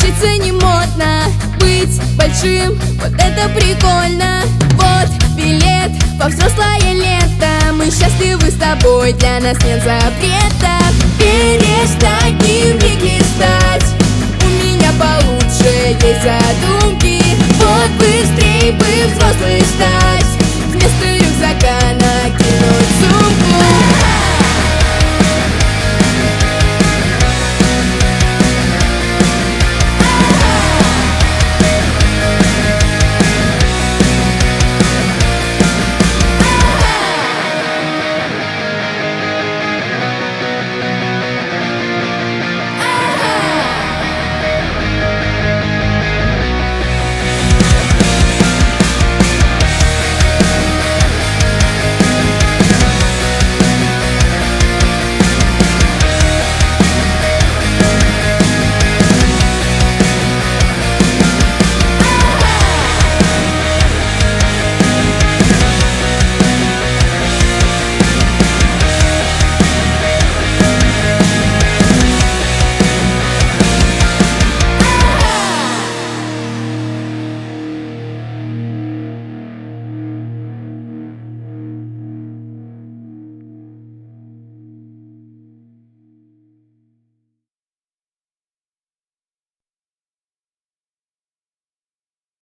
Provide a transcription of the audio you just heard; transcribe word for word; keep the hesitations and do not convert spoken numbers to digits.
учиться не модно, быть большим, вот это прикольно. Вот билет во взрослое лето, мы счастливы с тобой, для нас нет запретов. Перестань дневник листать, у меня получше есть задумки. Вот быстрей бы взрослый стать, вместо рюкзака